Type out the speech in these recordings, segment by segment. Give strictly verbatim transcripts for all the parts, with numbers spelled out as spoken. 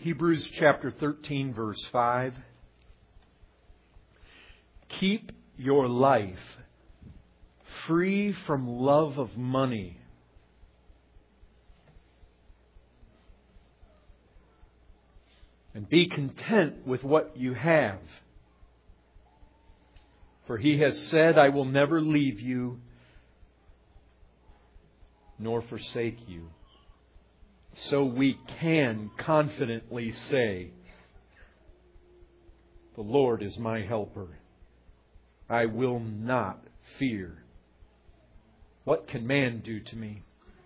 Hebrews chapter thirteen, verse five. Keep your life free from love of money. And be content with what you have. For He has said, I will never leave you nor forsake you. So we can confidently say, the Lord is my helper. I will not fear. What can man do to me?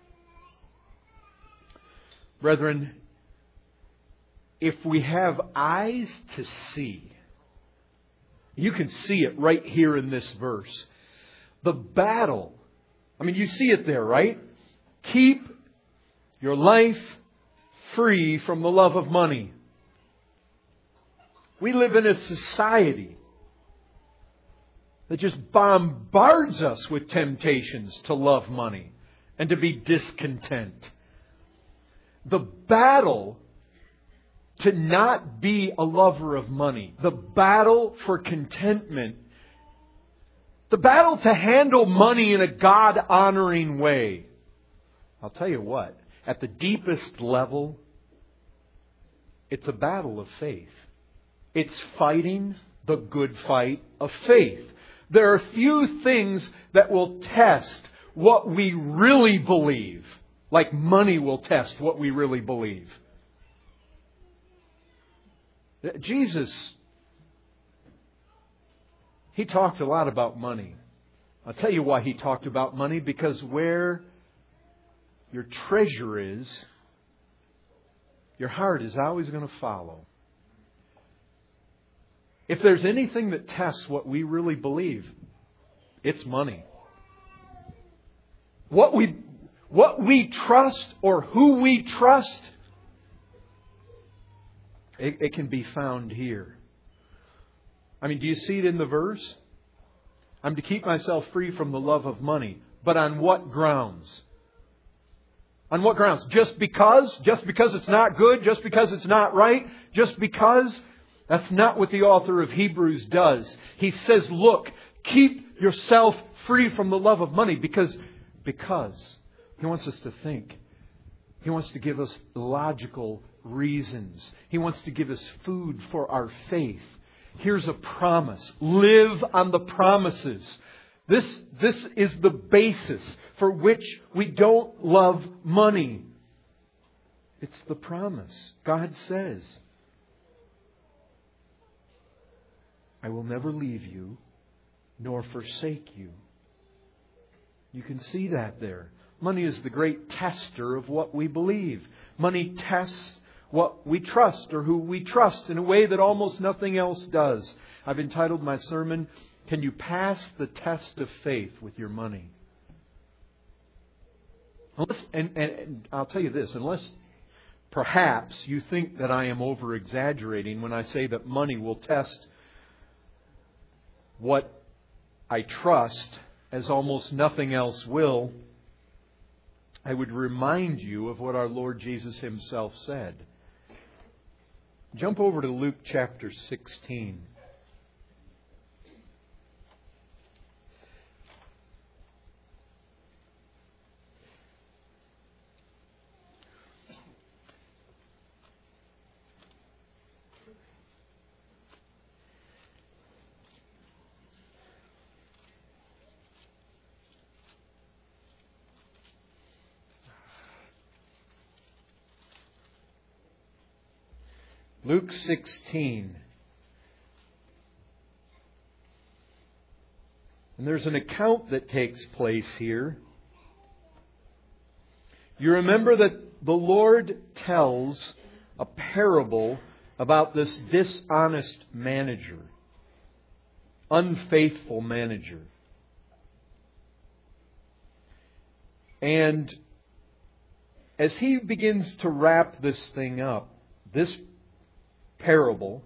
Brethren, if we have eyes to see, you can see it right here in this verse. The battle, I mean, you see it there, right? Keep your life free from the love of money. We live in a society that just bombards us with temptations to love money and to be discontent. The battle to not be a lover of money, the battle for contentment, the battle to handle money in a God-honoring way. I'll tell you what, at the deepest level, it's a battle of faith. It's fighting the good fight of faith. There are few things that will test what we really believe, like money will test what we really believe. Jesus, He talked a lot about money. I'll tell you why He talked about money, because where your treasure is, your heart is always going to follow. If there's anything that tests what we really believe, it's money. What we, what we trust or who we trust, it, it can be found here. I mean, do you see it in the verse? I'm to keep myself free from the love of money. But on what grounds? On what grounds? Just because? Just because it's not good? Just because it's not right? Just because? That's not what the author of Hebrews does. He says, look, keep yourself free from the love of money because, because He wants us to think. He wants to give us logical reasons. He wants to give us food for our faith. Here's a promise. Live on the promises. This, this is the basis for which we don't love money. It's the promise. God says, I will never leave you nor forsake you. You can see that there. Money is the great tester of what we believe. Money tests what we trust or who we trust in a way that almost nothing else does. I've entitled my sermon, Can You Pass the Test of Faith with Your Money? Unless, and, and, and I'll tell you this, unless perhaps you think that I am over-exaggerating when I say that money will test what I trust as almost nothing else will, I would remind you of what our Lord Jesus Himself said. Jump over to Luke chapter sixteen. Luke sixteen. And there's an account that takes place here. You remember that the Lord tells a parable about this dishonest manager, unfaithful manager. And as He begins to wrap this thing up, this parable,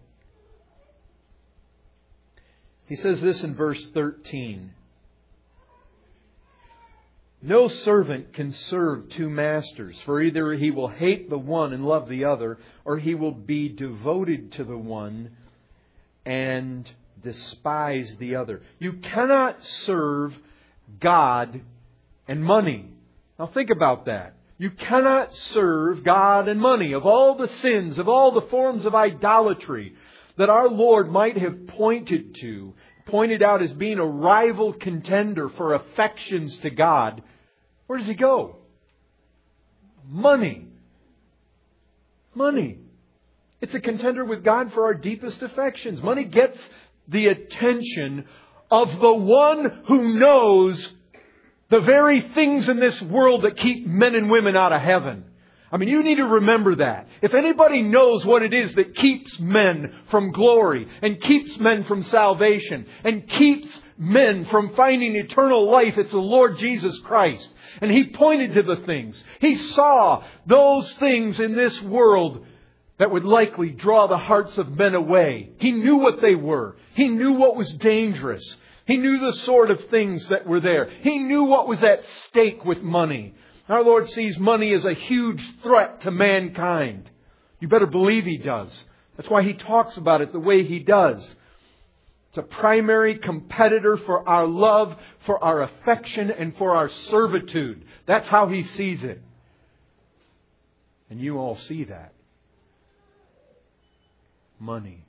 He says this in verse thirteen. No servant can serve two masters, for either he will hate the one and love the other, or he will be devoted to the one and despise the other. You cannot serve God and money. Now think about that. You cannot serve God and money. Of all the sins, of all the forms of idolatry that our Lord might have pointed to, pointed out as being a rival contender for affections to God, where does He go? Money. Money. It's a contender with God for our deepest affections. Money gets the attention of the one who knows the very things in this world that keep men and women out of heaven. I mean, you need to remember that. If anybody knows what it is that keeps men from glory and keeps men from salvation and keeps men from finding eternal life, it's the Lord Jesus Christ. And He pointed to the things. He saw those things in this world that would likely draw the hearts of men away. He knew what they were. He knew what was dangerous. He knew the sort of things that were there. He knew what was at stake with money. Our Lord sees money as a huge threat to mankind. You better believe He does. That's why He talks about it the way He does. It's a primary competitor for our love, for our affection, and for our servitude. That's how He sees it. And you all see that. Money.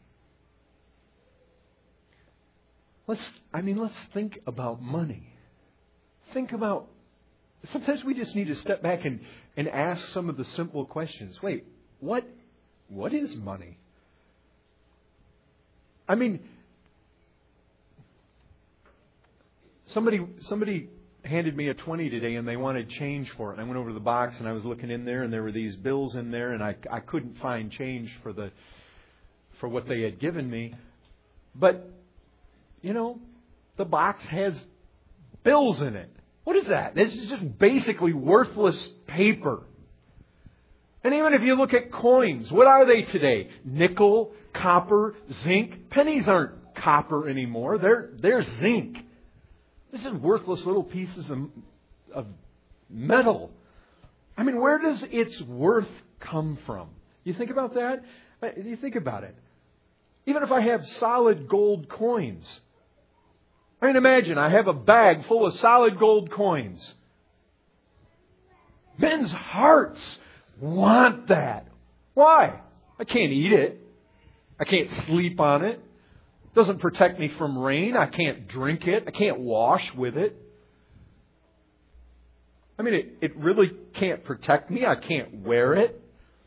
Let's, I mean, let's think about money. Think about, sometimes we just need to step back and, and ask some of the simple questions. Wait, what, what is money? I mean, somebody, somebody handed me a twenty today and they wanted change for it. And I went over to the box and I was looking in there and there were these bills in there and I, I couldn't find change for the, for what they had given me. But, you know, the box has bills in it. What is that? This is just basically worthless paper. And even if you look at coins, what are they today? Nickel, copper, zinc. Pennies aren't copper anymore. They're, they're zinc. This is worthless little pieces of, of metal. I mean, where does its worth come from? You think about that? You think about it. Even if I have solid gold coins. I mean, imagine I have a bag full of solid gold coins. Men's hearts want that. Why? I can't eat it. I can't sleep on it. It doesn't protect me from rain. I can't drink it. I can't wash with it. I mean, it, it really can't protect me. I can't wear it.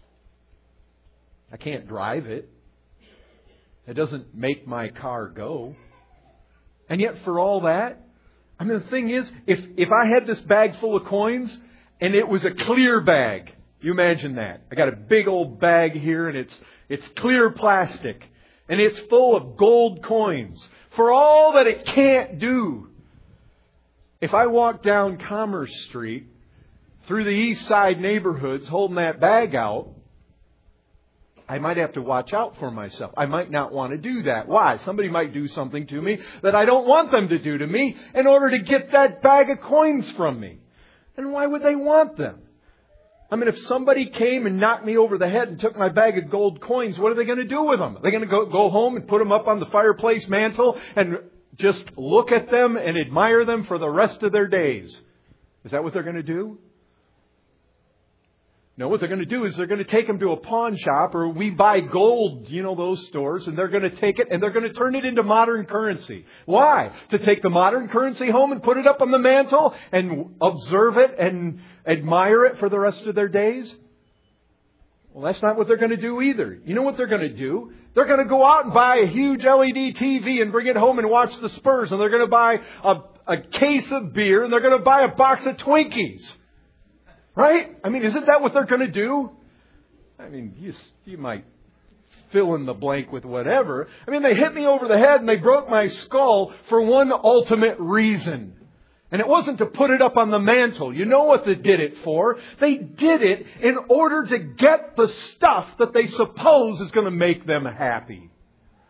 I can't drive it. It doesn't make my car go. And yet for all that, I mean, the thing is, if, if I had this bag full of coins and it was a clear bag, you imagine that. I got a big old bag here and it's, it's clear plastic and it's full of gold coins. For all that it can't do, if I walk down Commerce Street through the East Side neighborhoods holding that bag out, I might have to watch out for myself. I might not want to do that. Why? Somebody might do something to me that I don't want them to do to me in order to get that bag of coins from me. And why would they want them? I mean, if somebody came and knocked me over the head and took my bag of gold coins, what are they going to do with them? Are they going to go, go home and put them up on the fireplace mantle and just look at them and admire them for the rest of their days? Is that what they're going to do? No, what they're going to do is they're going to take them to a pawn shop or We Buy Gold, you know, those stores, and they're going to take it and they're going to turn it into modern currency. Why? To take the modern currency home and put it up on the mantle and observe it and admire it for the rest of their days? Well, that's not what they're going to do either. You know what they're going to do? They're going to go out and buy a huge L E D T V and bring it home and watch the Spurs, and they're going to buy a, a case of beer and they're going to buy a box of Twinkies. Right? I mean, isn't that what they're going to do? I mean, you, you might fill in the blank with whatever. I mean, they hit me over the head and they broke my skull for one ultimate reason. And it wasn't to put it up on the mantle. You know what they did it for? They did it in order to get the stuff that they suppose is going to make them happy.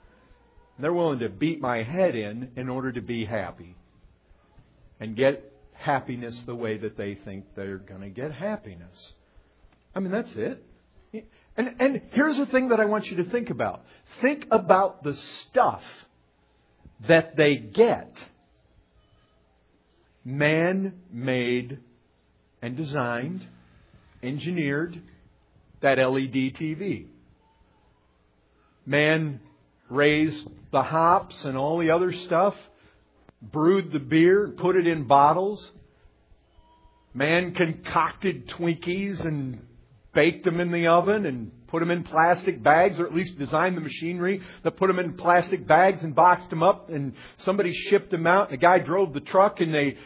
And they're willing to beat my head in in order to be happy. And get happiness the way that they think they're going to get happiness. I mean, that's it. And, and here's the thing that I want you to think about. Think about the stuff that they get. Man made and designed, engineered that L E D T V. Man raised the hops and all the other stuff, brewed the beer, put it in bottles. Man concocted Twinkies and baked them in the oven and put them in plastic bags, or at least designed the machinery that put them in plastic bags and boxed them up, and somebody shipped them out, and a guy drove the truck, and they...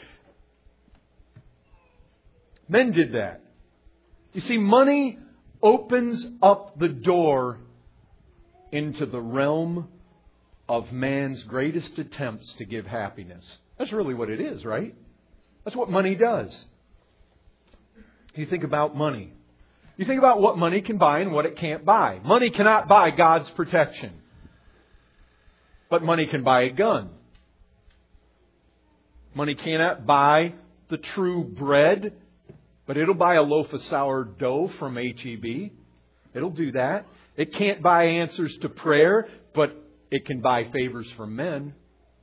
Men did that. You see, money opens up the door into the realm of man's greatest attempts to give happiness. That's really what it is, right? That's what money does. You think about money. You think about what money can buy and what it can't buy. Money cannot buy God's protection. But money can buy a gun. Money cannot buy the true bread, but it'll buy a loaf of sourdough from H E B. It'll do that. It can't buy answers to prayer, but it can buy favors from men.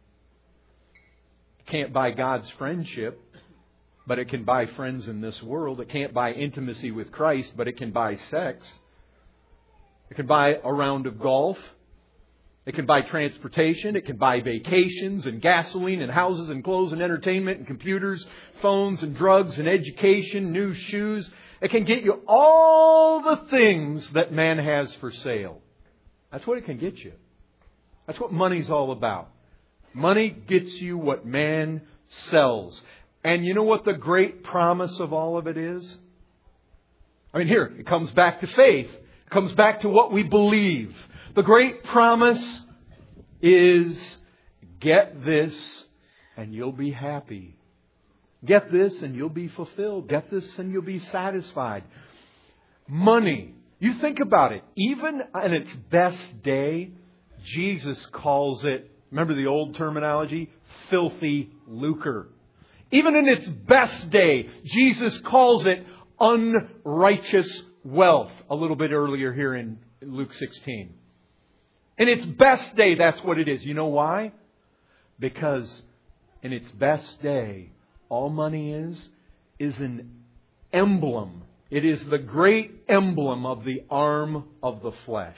It can't buy God's friendship, but it can buy friends in this world. It can't buy intimacy with Christ, but it can buy sex. It can buy a round of golf. It can buy transportation. It can buy vacations and gasoline and houses and clothes and entertainment and computers, phones and drugs and education, new shoes. It can get you all the things that man has for sale. That's what it can get you. That's what money's all about. Money gets you what man sells. And you know what the great promise of all of it is? I mean, here, it comes back to faith. It comes back to what we believe. The great promise is, get this and you'll be happy. Get this and you'll be fulfilled. Get this and you'll be satisfied. Money. You think about it. Even in its best day, Jesus calls it, remember the old terminology? Filthy lucre. Even in its best day, Jesus calls it unrighteous wealth. A little bit earlier here in Luke sixteen. In its best day, that's what it is. You know why? Because in its best day, all money is, is an emblem. It is the great emblem of the arm of the flesh.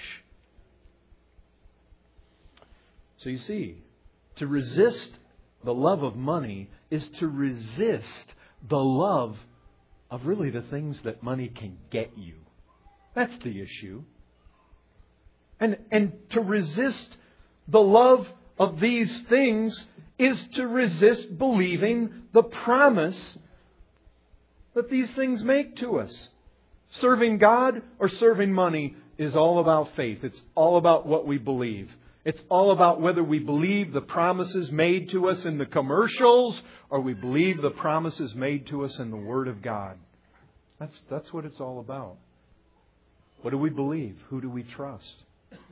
So you see, to resist the love of money is to resist the love of really the things that money can get you. That's the issue. And, and to resist the love of these things is to resist believing the promise that these things make to us. Serving God or serving money is all about faith. It's all about what we believe. It's all about whether we believe the promises made to us in the commercials or we believe the promises made to us in the Word of God. That's, that's what it's all about. What do we believe? Who do we trust?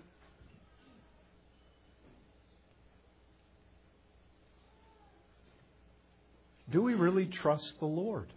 Do we really trust the Lord?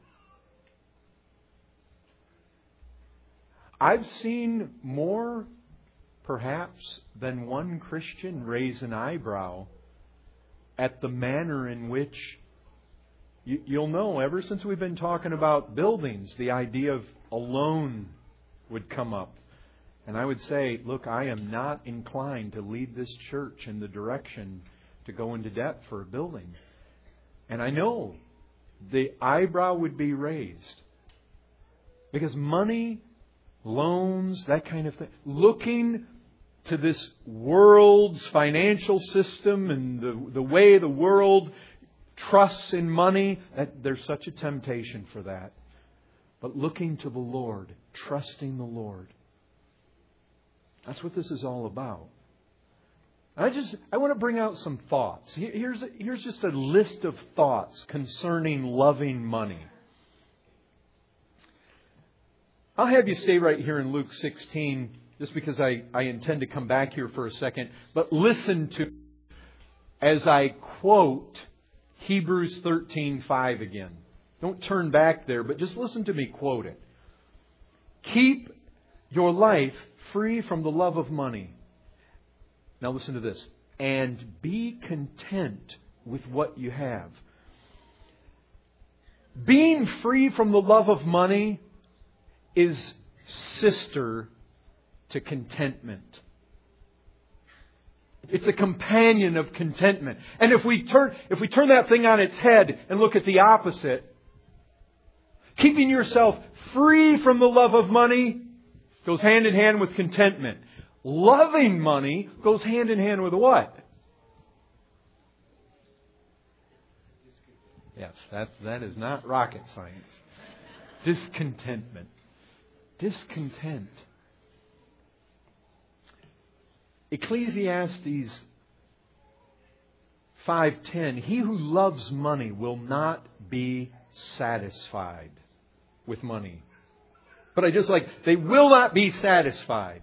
I've seen more, perhaps, than one Christian raise an eyebrow at the manner in which, you, you'll know, ever since we've been talking about buildings, the idea of a loan would come up. And I would say, look, I am not inclined to lead this church in the direction to go into debt for a building. And I know the eyebrow would be raised. Because money, loans, that kind of thing, looking to this world's financial system and the, the way the world trusts in money, that there's such a temptation for that. But looking to the Lord, trusting the Lord. That's what this is all about. I just I want to bring out some thoughts. Here's, here's just a list of thoughts concerning loving money. I'll have you stay right here in Luke sixteen, just because I, I intend to come back here for a second. But listen to, as I quote Hebrews thirteen five again. Don't turn back there, but just listen to me quote it. Keep your life free from the love of money. Now listen to this. And be content with what you have. Being free from the love of money is sister to contentment. It's a companion of contentment. And if we turn if we turn that thing on its head and look at the opposite, keeping yourself free from the love of money goes hand in hand with contentment. Loving money goes hand in hand with what? Yes, that, that is not rocket science. Discontentment. Discontent. Ecclesiastes five ten, he who loves money will not be satisfied with money. But I just like, they will not be satisfied.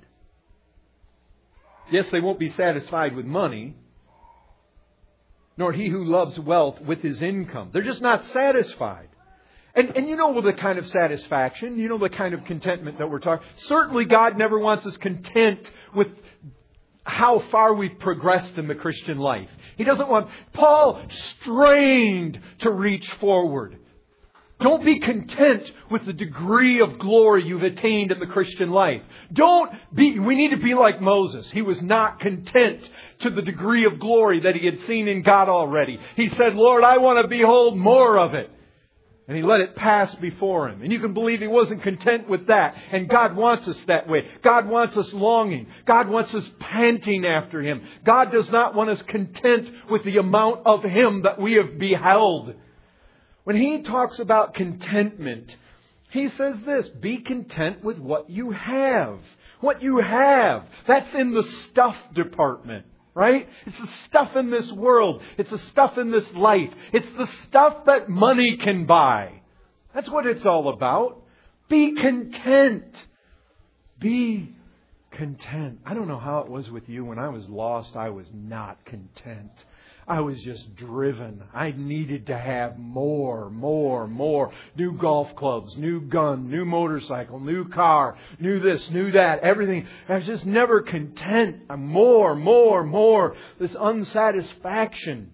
Yes, they won't be satisfied with money, nor he who loves wealth with his income. They're just not satisfied. And, and you know the kind of satisfaction, you know the kind of contentment that we're talking. Certainly God never wants us content with how far we've progressed in the Christian life. He doesn't want... Paul strained to reach forward. Don't be content with the degree of glory you've attained in the Christian life. Don't be, we need to be like Moses. He was not content to the degree of glory that he had seen in God already. He said, Lord, I want to behold more of it. And he let it pass before him. And you can believe he wasn't content with that. And God wants us that way. God wants us longing. God wants us panting after Him. God does not want us content with the amount of Him that we have beheld. When He talks about contentment, He says this, be content with what you have. What you have. That's in the stuff department. Right? It's the stuff in this world. It's the stuff in this life. It's the stuff that money can buy. That's what it's all about. Be content. Be content. I don't know how it was with you. When I was lost, I was not content. I was just driven. I needed to have more, more, more. New golf clubs, new gun, new motorcycle, new car, new this, new that, everything. I was just never content. More, more, more. This unsatisfaction.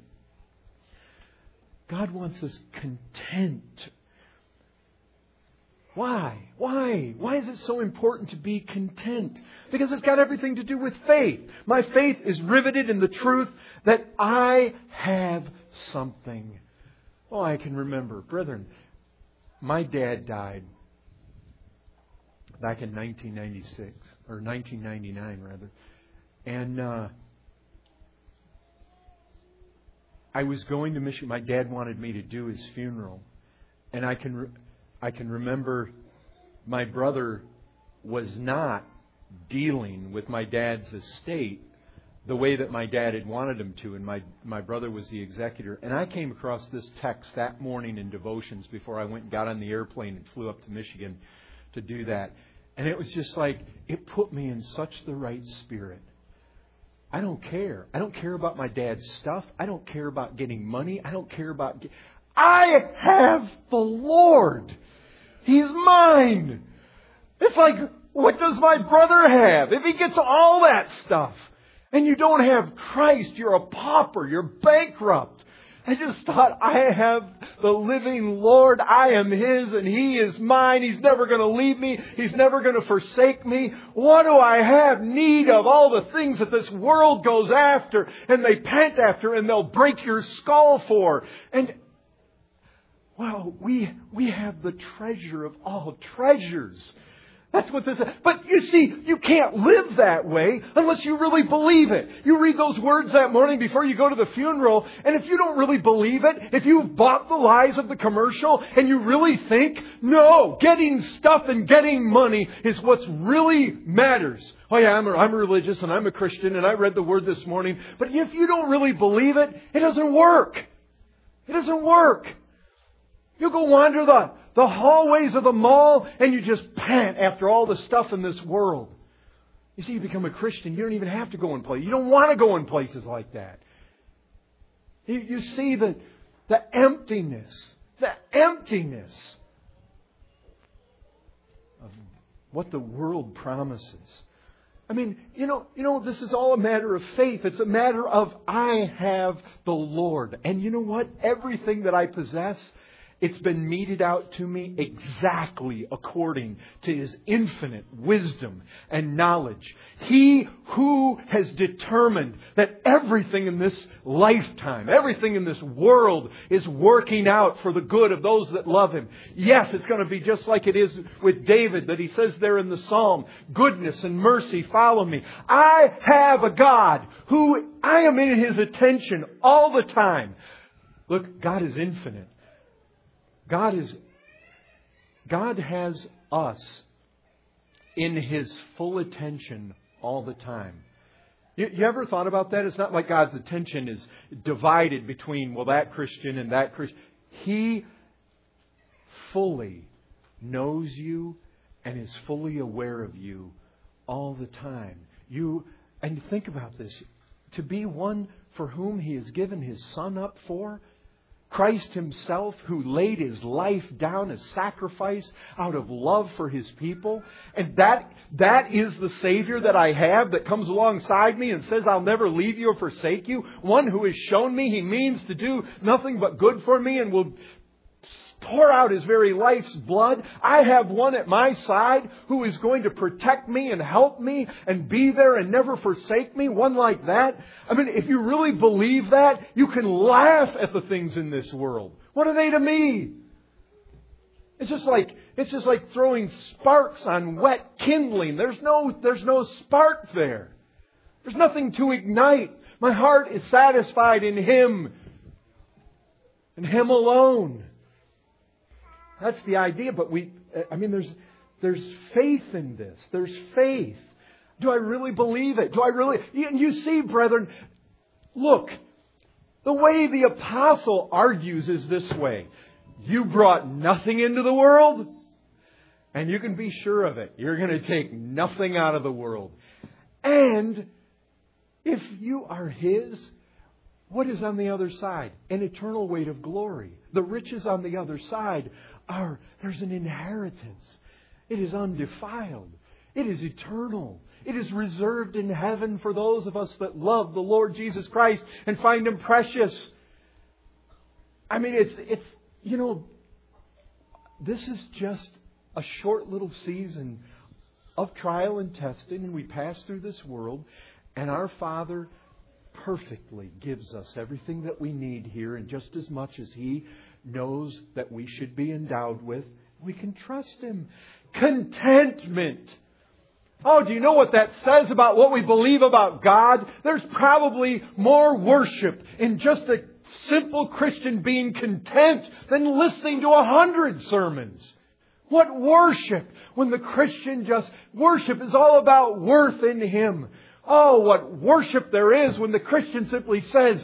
God wants us content. Why? Why? Why is it so important to be content? Because it's got everything to do with faith. My faith is riveted in the truth that I have something. Oh, I can remember. Brethren, my dad died back in nineteen ninety-six, or nineteen ninety-nine rather. And uh, I was going to Michigan. My dad wanted me to do his funeral. And I can... Re- I can remember my brother was not dealing with my dad's estate the way that my dad had wanted him to. And my, my brother was the executor. And I came across this text that morning in devotions before I went and got on the airplane and flew up to Michigan to do that. And it was just like, it put me in such the right spirit. I don't care. I don't care about my dad's stuff. I don't care about getting money. I don't care about... Get- I have the Lord. He's mine. It's like, what does my brother have? If he gets all that stuff and you don't have Christ, you're a pauper. You're bankrupt. I just thought, I have the living Lord. I am His and He is mine. He's never going to leave me. He's never going to forsake me. What do I have need of? All the things that this world goes after and they pant after and they'll break your skull for. And well, we we have the treasure of all treasures. That's what this is. But you see, you can't live that way unless you really believe it. You read those words that morning before you go to the funeral, and if you don't really believe it, if you've bought the lies of the commercial and you really think, no, getting stuff and getting money is what's really matters. Oh yeah, I'm, a, I'm religious and I'm a Christian and I read the Word this morning. But if you don't really believe it, it doesn't work. It doesn't work. You go wander the, the hallways of the mall and you just pant after all the stuff in this world. You see, you become a Christian, you don't even have to go in places. You don't want to go in places like that. You, you see that The emptiness. The emptiness of what the world promises. I mean, you know, you know, this is all a matter of faith. It's a matter of I have the Lord. And you know what? Everything that I possess, it's been meted out to me exactly according to His infinite wisdom and knowledge. He who has determined that everything in this lifetime, everything in this world is working out for the good of those that love Him. Yes, it's going to be just like it is with David that he says there in the Psalm, goodness and mercy follow me. I have a God who I am in His attention all the time. Look, God is infinite. God is, God has us in His full attention all the time. You, you ever thought about that? It's not like God's attention is divided between, well, that Christian and that Christian. He fully knows you and is fully aware of you all the time. You, and think about this. To be one for whom He has given His Son up for, Christ Himself, who laid His life down as sacrifice out of love for His people. And that, that is the Savior that I have that comes alongside me and says, I'll never leave you or forsake you. One who has shown me He means to do nothing but good for me and will pour out His very life's blood. I have one at my side who is going to protect me and help me and be there and never forsake me. One like that. I mean, if you really believe that, you can laugh at the things in this world. What are they to me? It's just like, it's just like throwing sparks on wet kindling. There's no, there's no spark there. There's nothing to ignite. My heart is satisfied in Him and Him alone. That's the idea, but we, I mean, there's, there's faith in this. There's faith. Do I really believe it? Do I really, you, you see, brethren, look, the way the apostle argues is this way. You brought nothing into the world, and you can be sure of it. You're going to take nothing out of the world. And if you are His, what is on the other side? An eternal weight of glory. The riches on the other side are, there's an inheritance. It is undefiled. It is eternal. It is reserved in heaven for those of us that love the Lord Jesus Christ and find Him precious. I mean, it's, it's, you know, this is just a short little season of trial and testing, and we pass through this world, and our Father perfectly gives us everything that we need here, and just as much as He knows that we should be endowed with, we can trust Him. Contentment. Oh, do you know what that says about what we believe about God? There's probably more worship in just a simple Christian being content than listening to a hundred sermons. What worship when the Christian just, worship is all about worth in Him. Oh, what worship there is when the Christian simply says,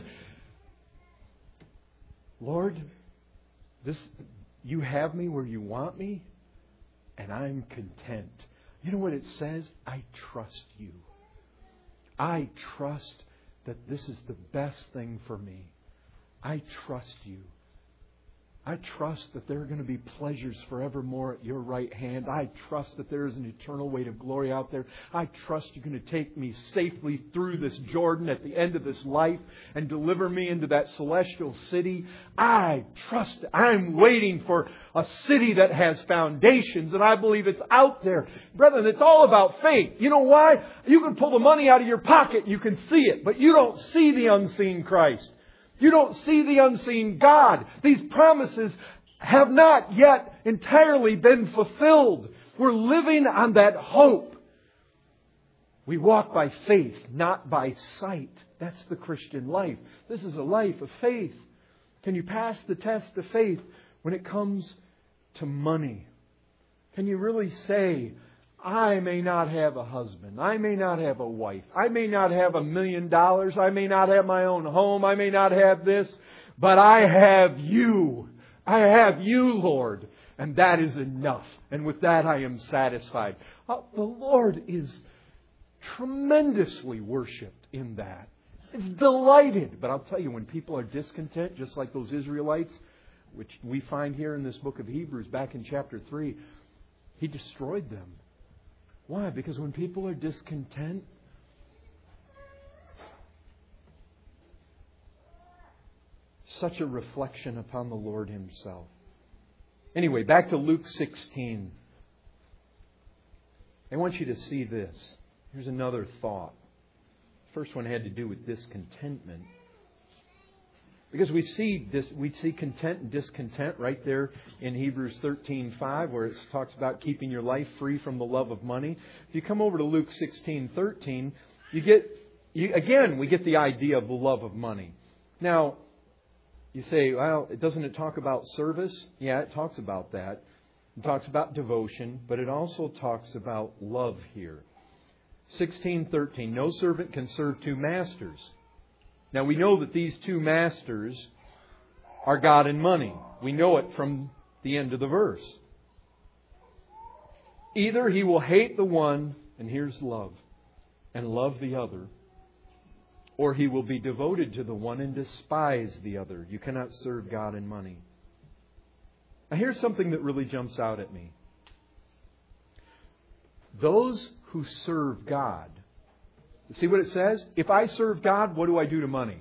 Lord, this, you have me where you want me, and I'm content. You know what it says? I trust you. I trust that this is the best thing for me. I trust you. I trust that there are going to be pleasures forevermore at your right hand. I trust that there is an eternal weight of glory out there. I trust you're going to take me safely through this Jordan at the end of this life and deliver me into that celestial city. I trust. I'm waiting for a city that has foundations, and I believe it's out there. Brethren, it's all about faith. You know why? You can pull the money out of your pocket. You can see it, but you don't see the unseen Christ. You don't see the unseen God. These promises have not yet entirely been fulfilled. We're living on that hope. We walk by faith, not by sight. That's the Christian life. This is a life of faith. Can you pass the test of faith when it comes to money? Can you really say, I may not have a husband. I may not have a wife. I may not have a million dollars. I may not have my own home. I may not have this. But I have you. I have you, Lord. And that is enough. And with that I am satisfied. Uh, the Lord is tremendously worshipped in that. It's delighted. But I'll tell you, when people are discontent, just like those Israelites, which we find here in this book of Hebrews back in chapter three, He destroyed them. Why? Because when people are discontent, such a reflection upon the Lord Himself. Anyway, back to Luke sixteen. I want you to see this. Here's another thought. First one had to do with discontentment. Because we see this, we see content and discontent right there in Hebrews thirteen five, where it talks about keeping your life free from the love of money. If you come over to Luke sixteen thirteen, you get you, again we get the idea of the love of money. Now, you say, well, doesn't it talk about service? Yeah, it talks about that. It talks about devotion, but it also talks about love here. sixteen thirteen, no servant can serve two masters. Now we know that these two masters are God and money. We know it from the end of the verse. Either he will hate the one, and here's love, and love the other, or he will be devoted to the one and despise the other. You cannot serve God and money. Now here's something that really jumps out at me. Those who serve God, see what it says? If I serve God, what do I do to money?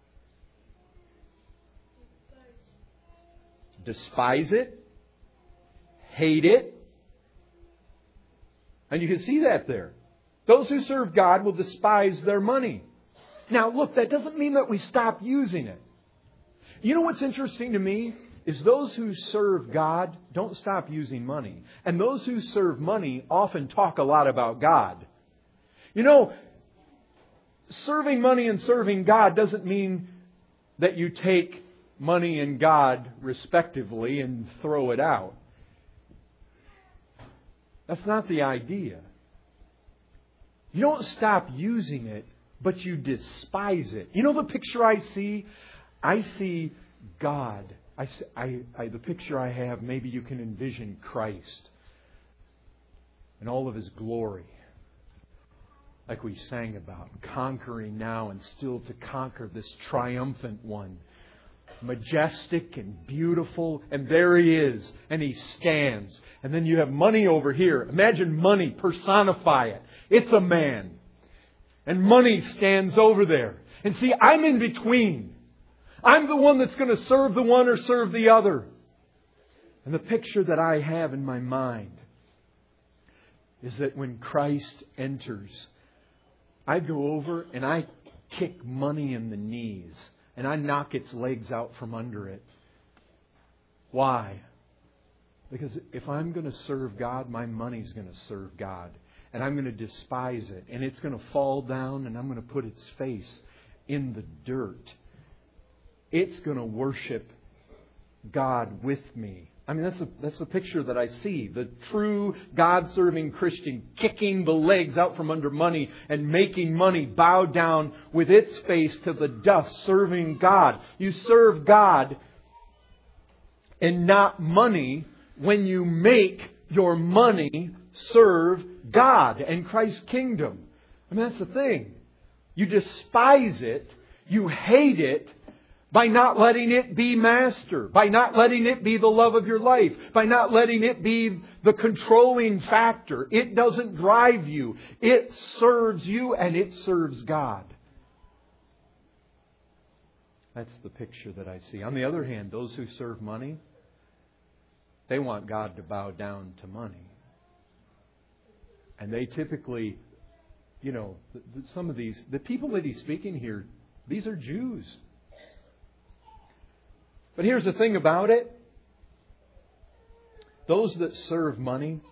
Despise it. Hate it. And you can see that there. Those who serve God will despise their money. Now look, that doesn't mean that we stop using it. You know what's interesting to me? Is those who serve God don't stop using money. And those who serve money often talk a lot about God. You know, serving money and serving God doesn't mean that you take money and God respectively and throw it out. That's not the idea. You don't stop using it, but you despise it. You know the picture I see? I see God. I, I, I, the picture I have, maybe you can envision Christ and all of His glory. Like we sang about, conquering now and still to conquer, this triumphant one. Majestic and beautiful. And there He is. And He stands. And then you have money over here. Imagine money. Personify it. It's a man. And money stands over there. And see, I'm in between. I'm the one that's going to serve the one or serve the other. And the picture that I have in my mind is that when Christ enters, I go over and I kick money in the knees and I knock its legs out from under it. Why? Because if I'm going to serve God, my money's going to serve God. And I'm going to despise it. And it's going to fall down and I'm going to put its face in the dirt. It's going to worship God with me. I mean, that's a, that's the picture that I see. The true God-serving Christian kicking the legs out from under money and making money bow down with its face to the dust, serving God. You serve God and not money when you make your money serve God and Christ's kingdom. I mean, that's the thing. You despise it. You hate it. By not letting it be master. By not letting it be the love of your life. By not letting it be the controlling factor. It doesn't drive you. It serves you and it serves God. That's the picture that I see. On the other hand, those who serve money, they want God to bow down to money. And they typically, you know, some of these, the people that He's speaking here, these are Jews. But here's the thing about it. Those that serve money,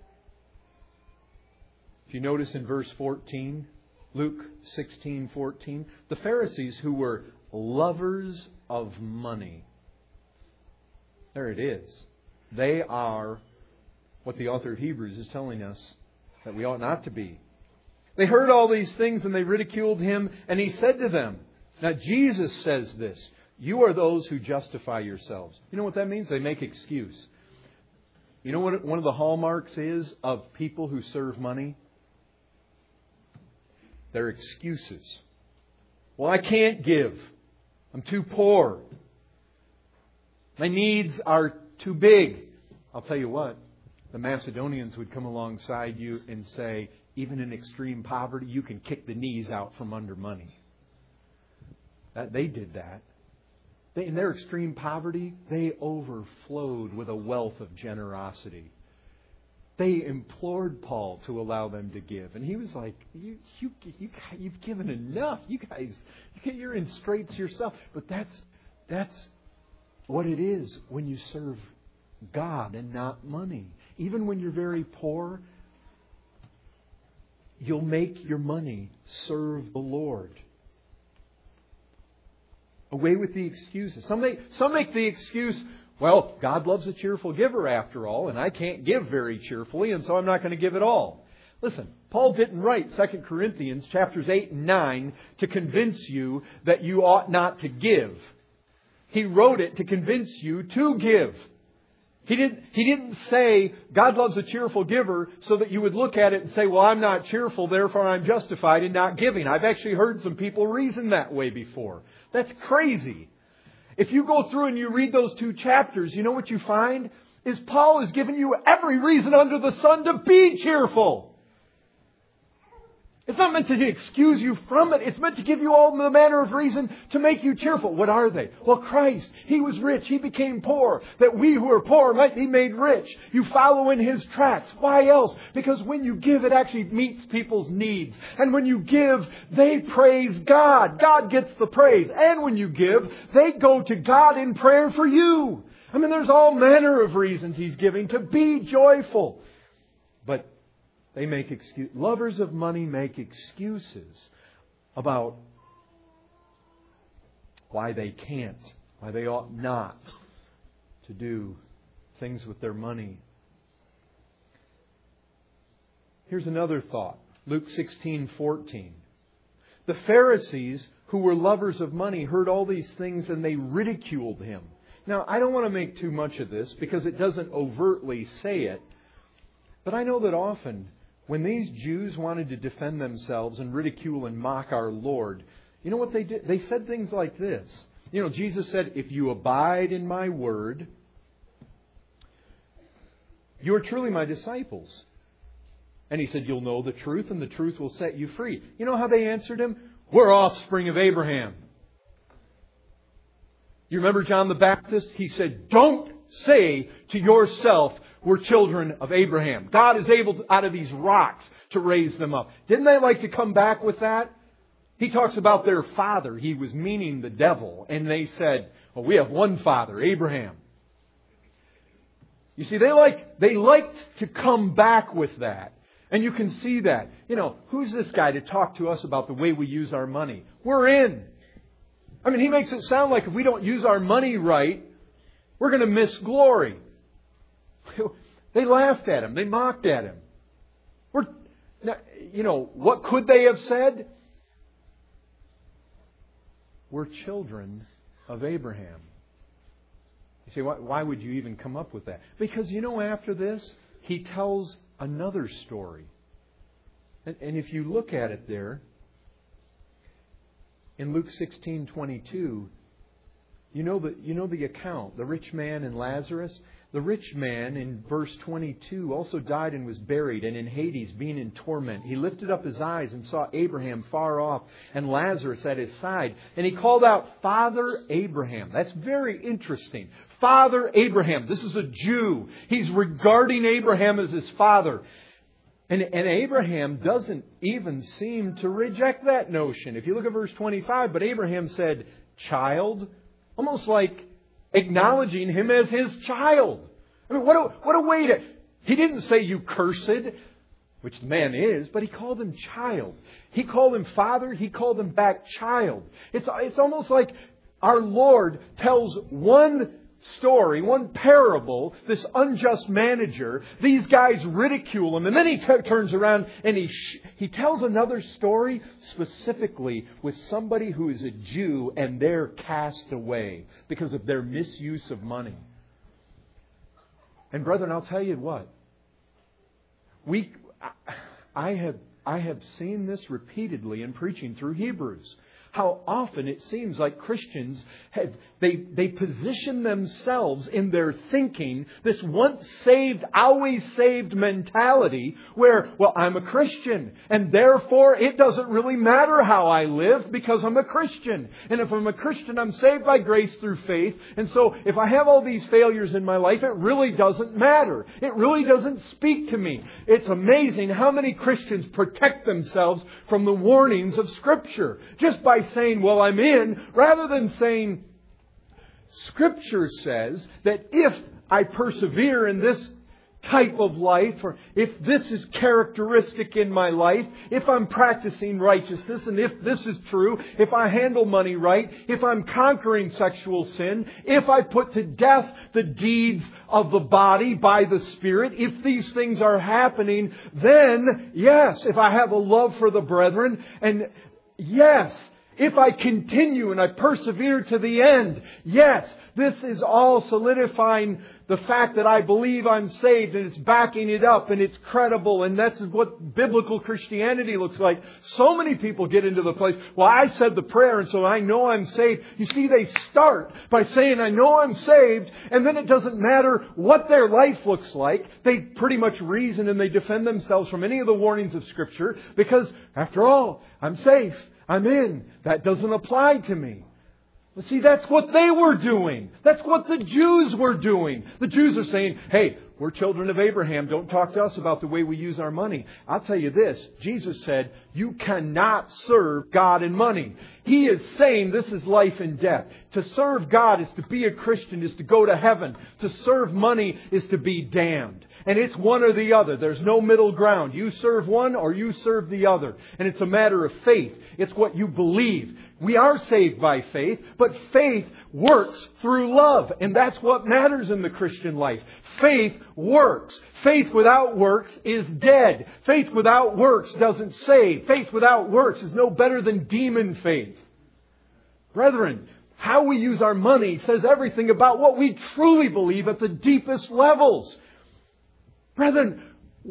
if you notice in verse fourteen, Luke sixteen fourteen, the Pharisees who were lovers of money. There it is. They are what the author of Hebrews is telling us that we ought not to be. They heard all these things and they ridiculed Him, and He said to them, now Jesus says this, you are those who justify yourselves. You know what that means? They make excuse. You know what one of the hallmarks is of people who serve money? They're excuses. Well, I can't give. I'm too poor. My needs are too big. I'll tell you what, the Macedonians would come alongside you and say, even in extreme poverty, you can kick the knees out from under money. That, they did that. They, in their extreme poverty, they overflowed with a wealth of generosity. They implored Paul to allow them to give. And he was like, you, you, you, you've given enough. You guys, you're in straits yourself. But that's, that's what it is when you serve God and not money. Even when you're very poor, you'll make your money serve the Lord. Away with the excuses. Some make, some make the excuse, well, God loves a cheerful giver after all, and I can't give very cheerfully, and so I'm not going to give at all. Listen, Paul didn't write Second Corinthians chapters eight and nine to convince you that you ought not to give. He wrote it to convince you to give. He didn't, he didn't say God loves a cheerful giver so that you would look at it and say, well, I'm not cheerful, therefore I'm justified in not giving. I've actually heard some people reason that way before. That's crazy. If you go through and you read those two chapters, you know what you find? Is Paul has given you every reason under the sun to be cheerful. It's not meant to excuse you from it. It's meant to give you all the manner of reason to make you cheerful. What are they? Well, Christ, He was rich. He became poor, that we who are poor might be made rich. You follow in His tracks. Why else? Because when you give, it actually meets people's needs. And when you give, they praise God. God gets the praise. And when you give, they go to God in prayer for you. I mean, there's all manner of reasons He's giving to be joyful. But They make excuse. Lovers of money make excuses about why they can't, why they ought not to do things with their money. Here's another thought. Luke sixteen fourteen. The Pharisees, who were lovers of money, heard all these things and they ridiculed Him. Now, I don't want to make too much of this because it doesn't overtly say it. But I know that often when these Jews wanted to defend themselves and ridicule and mock our Lord, you know what they did? They said things like this. You know, Jesus said, if you abide in my word, you are truly my disciples. And He said, you'll know the truth and the truth will set you free. You know how they answered Him? We're offspring of Abraham. You remember John the Baptist? He said, don't say to yourself, we're children of Abraham. God is able to, out of these rocks to raise them up. Didn't they like to come back with that? He talks about their father. He was meaning the devil. And they said, well, we have one father, Abraham. You see, they like, they liked to come back with that. And you can see that. You know, who's this guy to talk to us about the way we use our money? We're in. I mean, he makes it sound like if we don't use our money right, we're going to miss glory. They laughed at Him. They mocked at Him. We're, you know, what could they have said? We're children of Abraham. You say, why, why would you even come up with that? Because, you know, after this, He tells another story. And, and if you look at it there, in Luke sixteen twenty-two, you know the, you know the account, the rich man and Lazarus. The rich man, in verse twenty-two, also died and was buried, and in Hades, being in torment, he lifted up his eyes and saw Abraham far off and Lazarus at his side. And he called out, Father Abraham. That's very interesting. Father Abraham. This is a Jew. He's regarding Abraham as his father. And, and Abraham doesn't even seem to reject that notion. If you look at verse twenty-five, but Abraham said, child, almost like acknowledging him as his child. I mean, what a, what a way to... He didn't say, you cursed, which the man is, but He called him child. He called him father. He called him back child. It's, it's almost like our Lord tells one story, one parable, this unjust manager. These guys ridicule him. And then He t- turns around and he sh- he tells another story specifically with somebody who is a Jew and they're cast away because of their misuse of money. And brethren, I'll tell you what. We, I have, I have seen this repeatedly in preaching through Hebrews. How often it seems like Christians have, they, they position themselves in their thinking, this once saved, always saved mentality where, well, I'm a Christian and therefore it doesn't really matter how I live because I'm a Christian. And if I'm a Christian, I'm saved by grace through faith. And so if I have all these failures in my life, it really doesn't matter. It really doesn't speak to me. It's amazing how many Christians protect themselves from the warnings of Scripture just by saying, well, I'm in, rather than saying, Scripture says that if I persevere in this type of life, or if this is characteristic in my life, if I'm practicing righteousness, and if this is true, if I handle money right, if I'm conquering sexual sin, if I put to death the deeds of the body by the Spirit, if these things are happening, then, yes, if I have a love for the brethren, and yes, if I continue and I persevere to the end, yes, this is all solidifying the fact that I believe I'm saved, and it's backing it up, and it's credible, and that's what biblical Christianity looks like. So many people get into the place, well, I said the prayer and so I know I'm saved. You see, they start by saying, I know I'm saved, and then it doesn't matter what their life looks like. They pretty much reason and they defend themselves from any of the warnings of Scripture because, after all, I'm safe. I'm in. That doesn't apply to me. Well, see, that's what they were doing. That's what the Jews were doing. The Jews are saying, hey, we're children of Abraham. Don't talk to us about the way we use our money. I'll tell you this. Jesus said, you cannot serve God and money. He is saying this is life and death. To serve God is to be a Christian, is to go to heaven. To serve money is to be damned. And it's one or the other. There's no middle ground. You serve one or you serve the other. And it's a matter of faith. It's what you believe. We are saved by faith, but faith works through love. And that's what matters in the Christian life. Faith works. Faith without works is dead. Faith without works doesn't save. Faith without works is no better than demon faith. Brethren, how we use our money says everything about what we truly believe at the deepest levels. Brethren,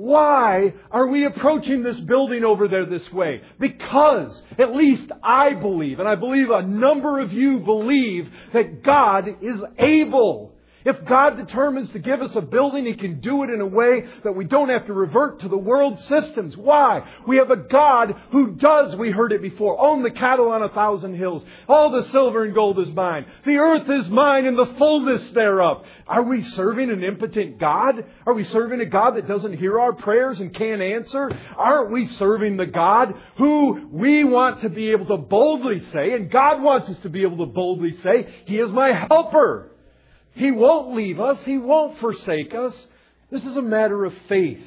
why are we approaching this building over there this way? Because, at least I believe, and I believe a number of you believe, that God is able. If God determines to give us a building, He can do it in a way that we don't have to revert to the world systems. Why? We have a God who does, we heard it before, own the cattle on a thousand hills. All the silver and gold is mine. The earth is mine and the fullness thereof. Are we serving an impotent God? Are we serving a God that doesn't hear our prayers and can't answer? Aren't we serving the God who we want to be able to boldly say, and God wants us to be able to boldly say, He is my helper. He won't leave us. He won't forsake us. This is a matter of faith.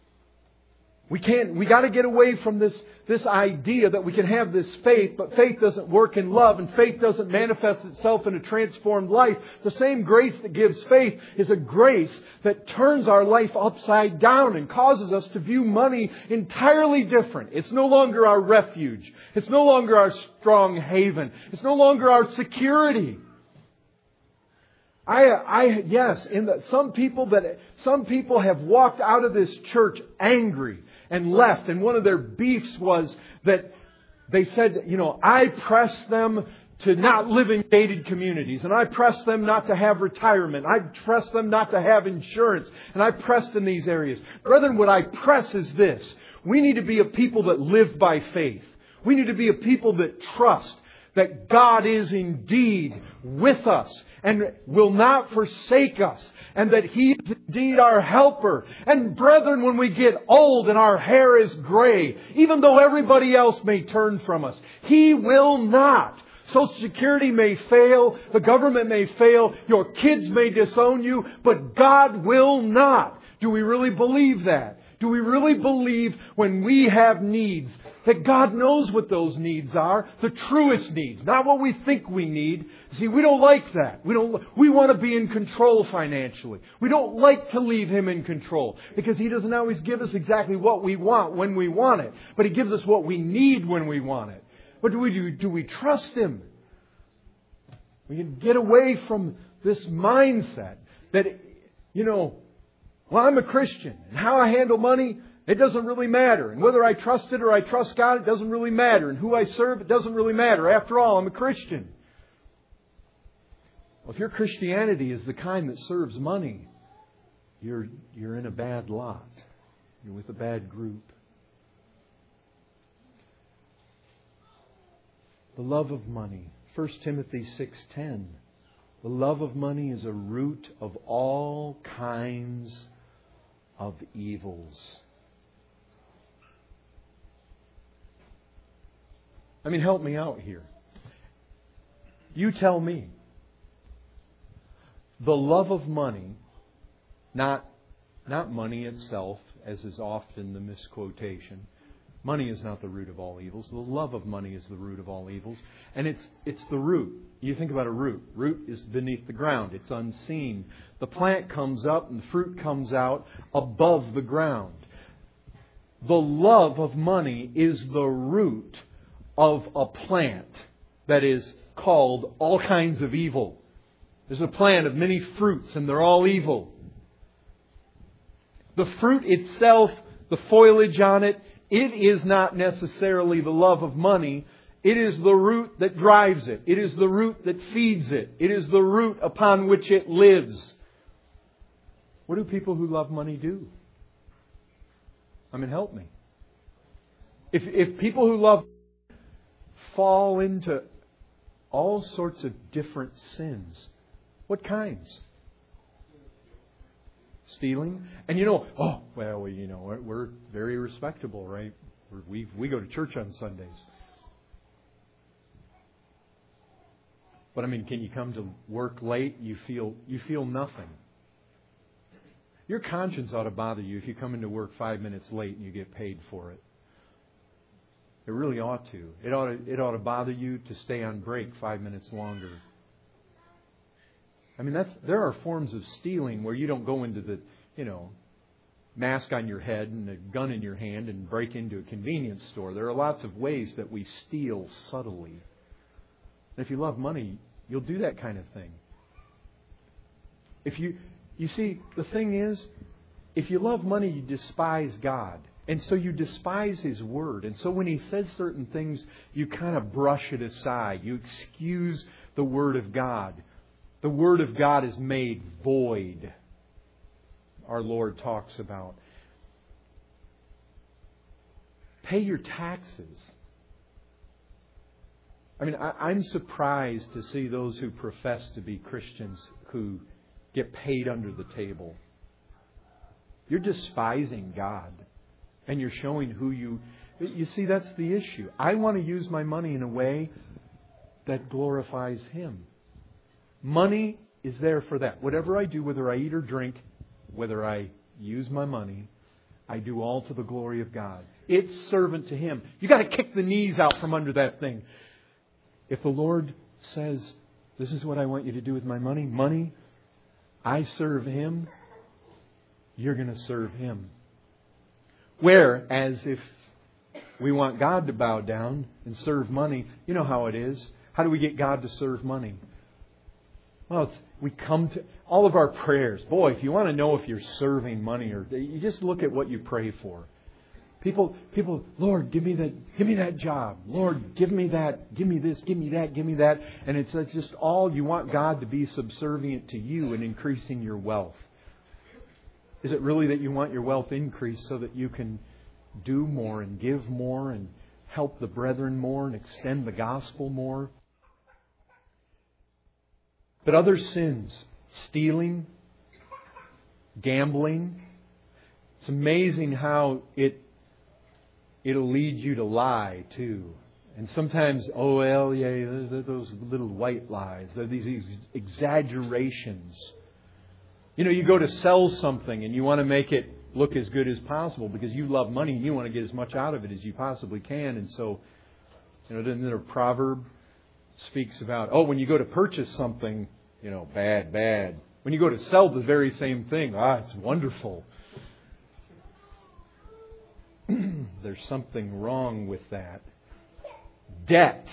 We can't, we got to get away from this, this idea that we can have this faith, but faith doesn't work in love and faith doesn't manifest itself in a transformed life. The same grace that gives faith is a grace that turns our life upside down and causes us to view money entirely different. It's no longer our refuge. It's no longer our strong haven. It's no longer our security. I, I, yes, in the, some people that, some people have walked out of this church angry and left. And one of their beefs was that they said, you know, I pressed them to not live in gated communities. And I pressed them not to have retirement. I pressed them not to have insurance. And I pressed in these areas. Brethren, what I press is this. We need to be a people that live by faith. We need to be a people that trust that God is indeed with us and will not forsake us, and that He is indeed our helper. And brethren, when we get old and our hair is gray, even though everybody else may turn from us, He will not. Social Security may fail, the government may fail, your kids may disown you, but God will not. Do we really believe that? Do we really believe when we have needs that God knows what those needs are? The truest needs, not what we think we need. See, we don't like that. We don't. We want to be in control financially. We don't like to leave Him in control because He doesn't always give us exactly what we want when we want it. But He gives us what we need when we want it. What do we do? Do we trust Him? We can get away from this mindset that, you know, well, I'm a Christian, and how I handle money, It doesn't really matter. And whether I trust it or I trust God, it doesn't really matter. And who I serve, it doesn't really matter. After all, I'm a Christian. Well, if your Christianity is the kind that serves money, you're, you're in a bad lot. You're with a bad group. The love of money. First Timothy six ten. The love of money is a root of all kinds of evils. I mean, help me out here. You tell me. The love of money, not, not money itself, as is often the misquotation. Money is not the root of all evils. The love of money is the root of all evils. And it's it's the root. You think about a root. Root is beneath the ground. It's unseen. The plant comes up and the fruit comes out above the ground. The love of money is the root of a plant that is called all kinds of evil. There's a plant of many fruits and they're all evil. The fruit itself, the foliage on it, it is not necessarily the love of money. It is the root that drives it. It is the root that feeds it. It is the root upon which it lives. What do people who love money do? I mean, help me. If, if people who love fall into all sorts of different sins, what kinds? Stealing. And you know, oh, well, you know, we're, we're very respectable, right? We're, we we go to church on Sundays. But I mean, can you come to work late? You feel you feel nothing. Your conscience ought to bother you if you come into work five minutes late and you get paid for it. It really ought to. It ought to, it ought to bother you to stay on break five minutes longer. I mean, that's there are forms of stealing where you don't go into the, you know, mask on your head and a gun in your hand and break into a convenience store. There are lots of ways that we steal subtly. And if you love money, you'll do that kind of thing. If you, you see, the thing is, if you love money, you despise God. And so you despise His Word. And so when He says certain things, you kind of brush it aside. You excuse the Word of God. The Word of God is made void, our Lord talks about. Pay your taxes. I mean, I, I'm surprised to see those who profess to be Christians who get paid under the table. You're despising God. And you're showing who you... You see, that's the issue. I want to use my money in a way that glorifies Him. Money is there for that. Whatever I do, whether I eat or drink, whether I use my money, I do all to the glory of God. It's servant to Him. You've got to kick the knees out from under that thing. If the Lord says, this is what I want you to do with my money, money, I serve Him, you're going to serve Him. Whereas if we want God to bow down and serve money, you know how it is. How do we get God to serve money? Well, it's, we come to all of our prayers. Boy, if you want to know if you're serving money, or you just look at what you pray for. People, people, Lord, give me that, give me that job. Lord, give me that, give me this, give me that, give me that. And it's just all you want God to be subservient to you and increasing your wealth. Is it really that you want your wealth increased so that you can do more and give more and help the brethren more and extend the gospel more? But other sins, stealing, gambling, it's amazing how it, it'll lead you to lie too. And sometimes, oh well, yeah, those little white lies. They're these exaggerations. You know, you go to sell something and you want to make it look as good as possible because you love money and you want to get as much out of it as you possibly can. And so, you know, then the proverb speaks about, oh, when you go to purchase something, you know, bad, bad. When you go to sell the very same thing, ah, it's wonderful. There's something wrong with that. Debt.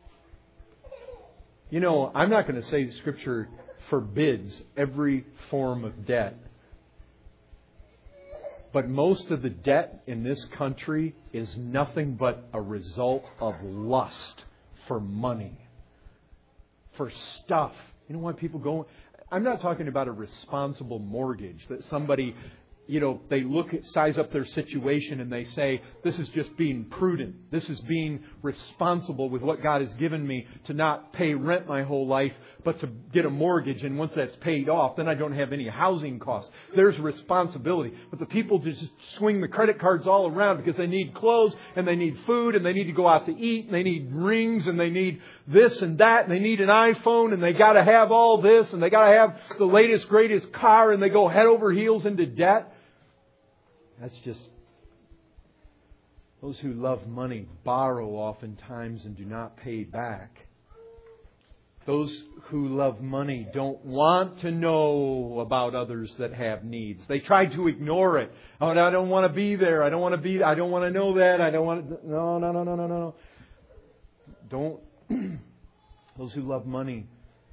You know, I'm not going to say Scripture forbids every form of debt. But most of the debt in this country is nothing but a result of lust for money, for stuff. You know why people go... I'm not talking about a responsible mortgage that somebody, you know, they look at, size up their situation and they say, this is just being prudent. This is being responsible with what God has given me to not pay rent my whole life, but to get a mortgage. And once that's paid off, then I don't have any housing costs. There's responsibility. But the people just swing the credit cards all around because they need clothes and they need food and they need to go out to eat and they need rings and they need this and that and they need an iPhone and they got to have all this and they got to have the latest, greatest car and they go head over heels into debt. That's just... Those who love money borrow oftentimes and do not pay back. Those who love money don't want to know about others that have needs. They try to ignore it. Oh, I don't want to be there. I don't want to be. I don't want to know that. I don't want to. No, no, no, no, no, no. Don't. Those who love money,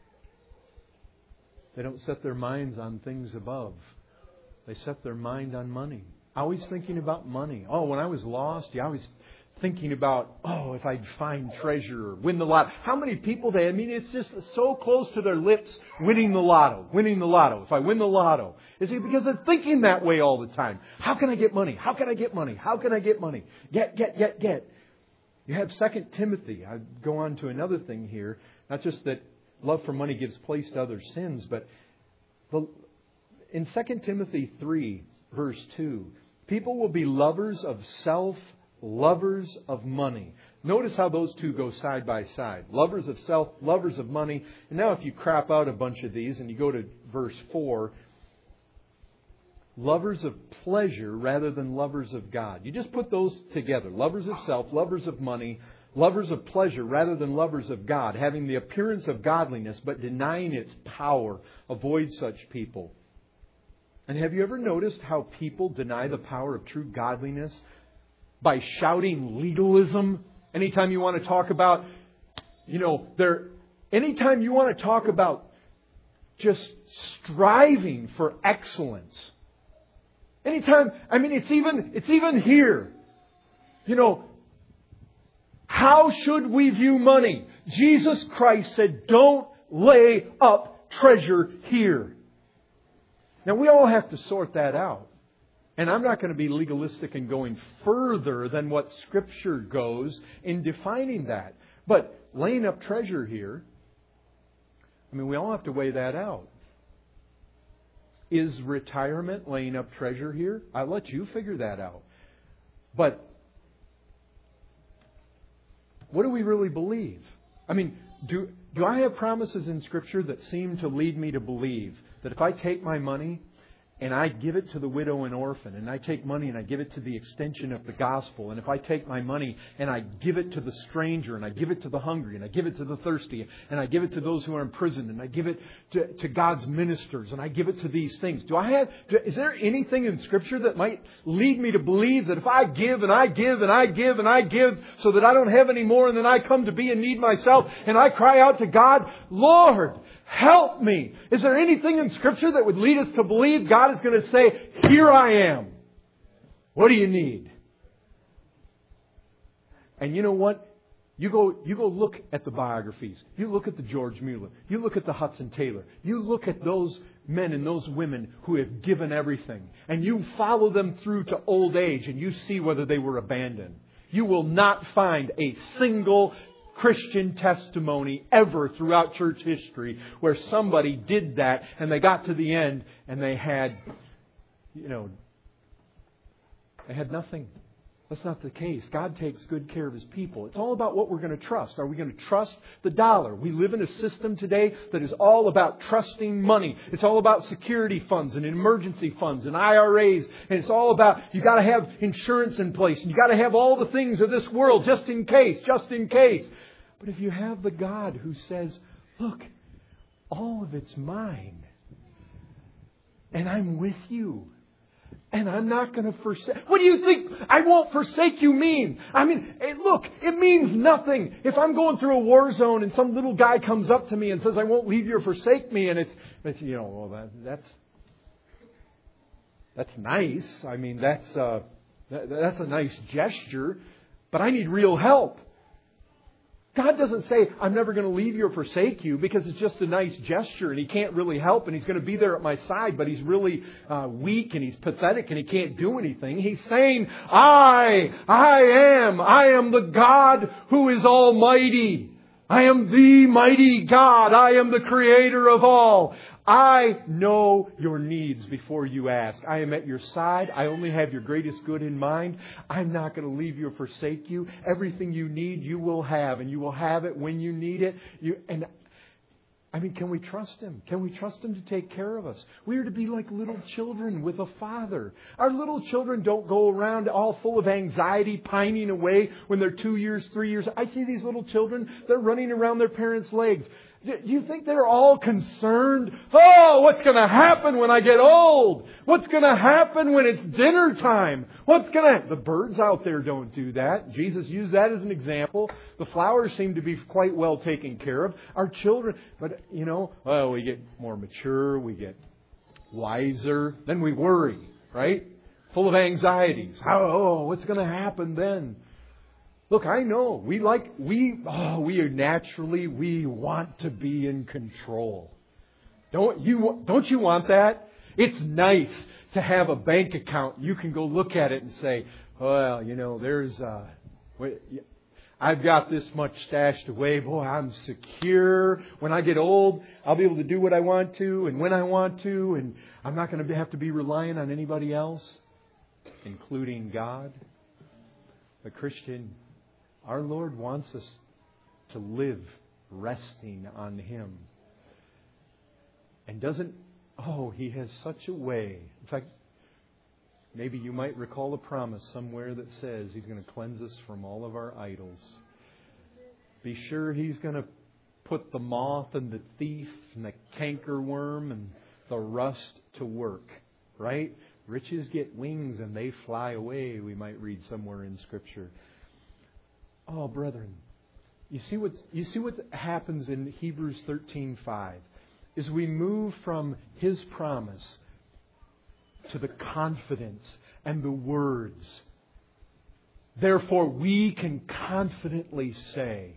they don't set their minds on things above. They set their mind on money. Always thinking about money. Oh, when I was lost, yeah, I was thinking about, oh, if I'd find treasure or win the lotto. How many people they, I mean, it's just so close to their lips, winning the lotto, winning the lotto. If I win the lotto. Is it because they're thinking that way all the time? How can I get money? How can I get money? How can I get money? Get, get, get, get. You have Second Timothy. I go on to another thing here. Not just that love for money gives place to other sins, but the, in Second Timothy three, verse two, people will be lovers of self, lovers of money. Notice how those two go side by side. Lovers of self, lovers of money. And now if you crop out a bunch of these and you go to verse four, lovers of pleasure rather than lovers of God. You just put those together. Lovers of self, lovers of money, lovers of pleasure rather than lovers of God. Having the appearance of godliness but denying its power. Avoid such people. And have you ever noticed how people deny the power of true godliness by shouting legalism? Anytime you want to talk about, you know, there, anytime you want to talk about just striving for excellence. Anytime, I mean, it's even, it's even here. You know, how should we view money? Jesus Christ said, don't lay up treasure here. Now, we all have to sort that out. And I'm not going to be legalistic in going further than what Scripture goes in defining that. But laying up treasure here, I mean, we all have to weigh that out. Is retirement laying up treasure here? I'll let you figure that out. But what do we really believe? I mean, do, do I have promises in Scripture that seem to lead me to believe that if I take my money and I give it to the widow and orphan, and I take money and I give it to the extension of the gospel, and if I take my money and I give it to the stranger, and I give it to the hungry, and I give it to the thirsty, and I give it to those who are in prison, and I give it to, to God's ministers, and I give it to these things. Do I have? Do, is there anything in Scripture that might lead me to believe that if I give and I give and I give and I give so that I don't have any more, and then I come to be in need myself, and I cry out to God, Lord, help me? Is there anything in Scripture that would lead us to believe God is going to say, here I am. What do you need? And you know what? You go, you go look at the biographies. You look at the George Mueller. You look at the Hudson Taylor. You look at those men and those women who have given everything. And you follow them through to old age and you see whether they were abandoned. You will not find a single Christian testimony ever throughout church history where somebody did that and they got to the end and they had, you know, they had nothing. That's not the case. God takes good care of His people. It's all about what we're going to trust. Are we going to trust the dollar? We live in a system today that is all about trusting money. It's all about security funds and emergency funds and I R As. And it's all about, you got to have insurance in place. And you got to have all the things of this world just in case, just in case. But if you have the God who says, look, all of it's mine. And I'm with you. And I'm not going to forsake. What do you think I won't forsake you mean? I mean, hey, look, it means nothing. If I'm going through a war zone and some little guy comes up to me and says, I won't leave you or forsake me. And it's, it's you know, well, that, that's, that's nice. I mean, that's uh, that, that's a nice gesture. But I need real help. God doesn't say, I'm never going to leave you or forsake you because it's just a nice gesture and He can't really help and He's going to be there at my side, but He's really uh, weak and He's pathetic and He can't do anything. He's saying, I, I am, I am the God who is almighty. I am the mighty God. I am the creator of all. I know your needs before you ask. I am at your side. I only have your greatest good in mind. I'm not going to leave you or forsake you. Everything you need, you will have, and you will have it when you need it. You and I mean, can we trust Him? Can we trust Him to take care of us? We are to be like little children with a father. Our little children don't go around all full of anxiety, pining away when they're two years, three years. I see these little children, they're running around their parents' legs. Do you think they're all concerned? Oh, what's going to happen when I get old? What's going to happen when it's dinner time? What's going to... The birds out there don't do that. Jesus used that as an example. The flowers seem to be quite well taken care of. Our children... But, you know, well, we get more mature, we get wiser, then we worry, right? Full of anxieties. How, oh, what's going to happen then? Look, I know we like, we, oh, we are naturally, we want to be in control. Don't you, don't you want that? It's nice to have a bank account. You can go look at it and say, well, you know, there's, uh, I've got this much stashed away. Boy, I'm secure. When I get old, I'll be able to do what I want to and when I want to. And I'm not going to have to be relying on anybody else, including God. But Christian, our Lord wants us to live resting on Him. And doesn't, oh, He has such a way. In fact, maybe you might recall a promise somewhere that says He's going to cleanse us from all of our idols. Be sure He's going to put the moth and the thief and the cankerworm and the rust to work. Right? Riches get wings and they fly away, we might read somewhere in Scripture. Oh, brethren, you see what you see what happens in Hebrews thirteen five is we move from His promise to the confidence and the words. Therefore, we can confidently say,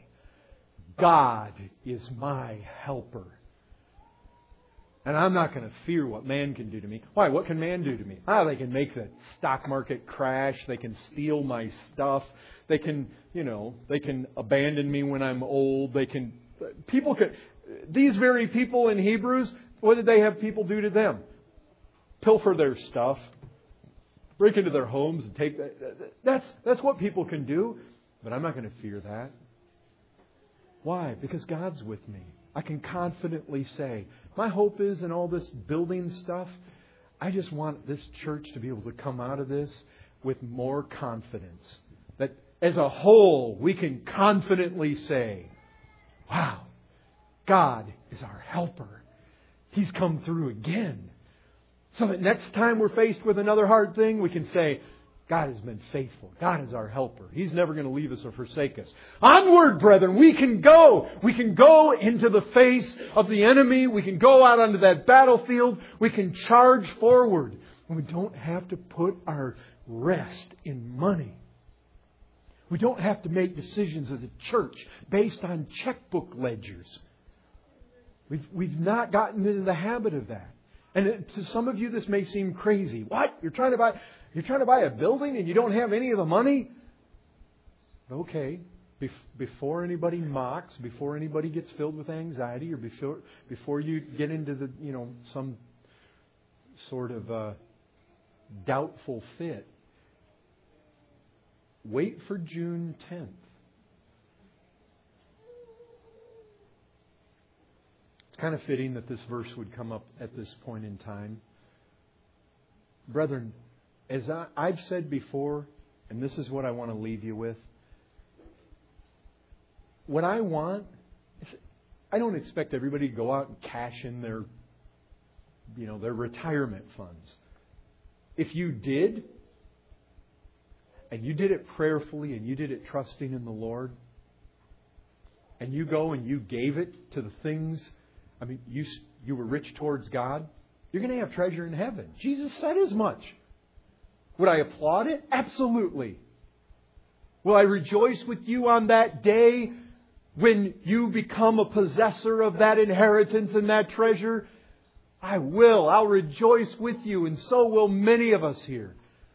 God is my helper. And I'm not going to fear what man can do to me. Why? What can man do to me? Ah, they can make the stock market crash. They can steal my stuff. They can, you know, they can abandon me when I'm old. They can, people can, these very people in Hebrews, what did they have people do to them? Pilfer their stuff. Break into their homes and take that. That's, that's what people can do. But I'm not going to fear that. Why? Because God's with me. I can confidently say, my hope is in all this building stuff, I just want this church to be able to come out of this with more confidence. That as a whole, we can confidently say, wow, God is our helper. He's come through again. So that next time we're faced with another hard thing, we can say, God has been faithful. God is our helper. He's never going to leave us or forsake us. Onward, brethren, we can go. We can go into the face of the enemy. We can go out onto that battlefield. We can charge forward. And we don't have to put our rest in money. We don't have to make decisions as a church based on checkbook ledgers. We've, we've not gotten into the habit of that. And to some of you, this may seem crazy. What? You're trying to buy, you're trying to buy a building and you don't have any of the money? Okay. Bef- before anybody mocks, before anybody gets filled with anxiety, or before before you get into the you know some sort of uh, doubtful fit, wait for June tenth. Kind of fitting that this verse would come up at this point in time. Brethren, as I, I've said before, and this is what I want to leave you with, what I want, I don't expect everybody to go out and cash in their, you know, their retirement funds. If you did, and you did it prayerfully, and you did it trusting in the Lord, and you go and you gave it to the things, I mean, you you were rich towards God, You're going to have treasure in heaven. Jesus said as much. Would I applaud it? Absolutely. Will I rejoice with you on that day when you become a possessor of that inheritance and that treasure? I will. I'll rejoice with you, and so will many of us here.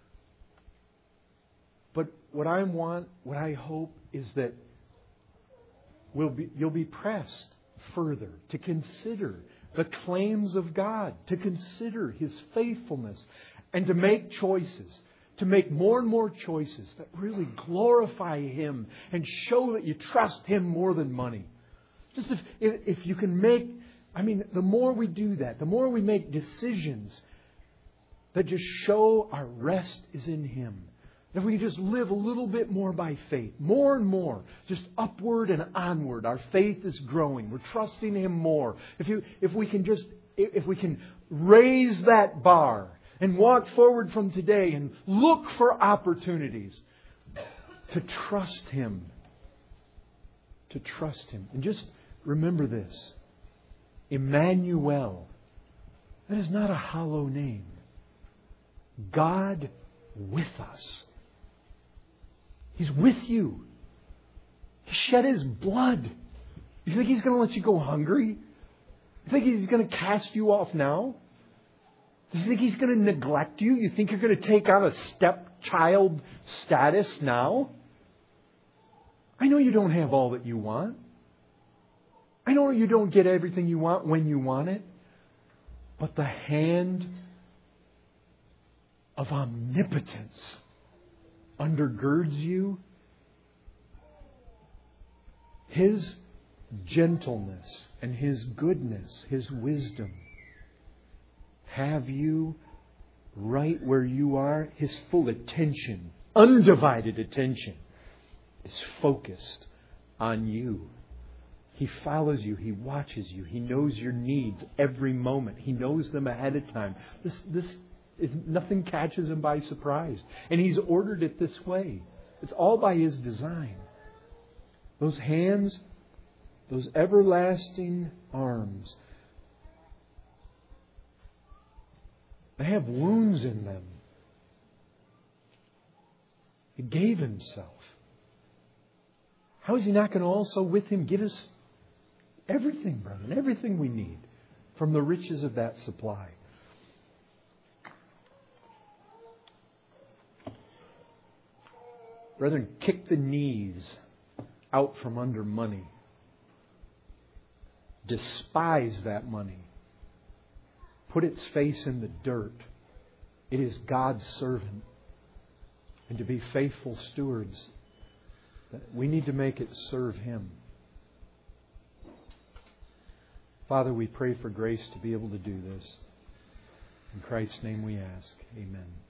But what I want, what I hope, is that we'll be, you'll be pressed further to consider the claims of God, to consider His faithfulness, and to make choices, to make more and more choices that really glorify Him and show that you trust Him more than money. Just if, if, if you can make, I mean, the more we do that, the more we make decisions that just show our rest is in Him. If we just live a little bit more by faith, more and more, just upward and onward, our faith is growing. We're trusting Him more. If you, if we can just, if we can raise that bar and walk forward from today and look for opportunities to trust Him, to trust Him, and just remember this: Emmanuel. That is not a hollow name. God with us. He's with you. He shed His blood. You think He's going to let you go hungry? You think He's going to cast you off now? Do you think He's going to neglect you? You think you're going to take on a stepchild status now? I know you don't have all that you want. I know you don't get everything you want when you want it. But the hand of omnipotence undergirds you. His gentleness and His goodness, His wisdom have you right where you are. His full attention, undivided attention, is focused on you. He follows you. He watches you. He knows your needs every moment. He knows them ahead of time. This, this is, nothing catches Him by surprise. And He's ordered it this way. It's all by His design. Those hands, those everlasting arms, they have wounds in them. He gave Himself. How is He not going to also with Him give us everything, brethren, everything we need from the riches of that supply? Brethren, kick the knees out from under money. Despise that money. Put its face in the dirt. It is God's servant. And to be faithful stewards, we need to make it serve Him. Father, we pray for grace to be able to do this. In Christ's name we ask. Amen.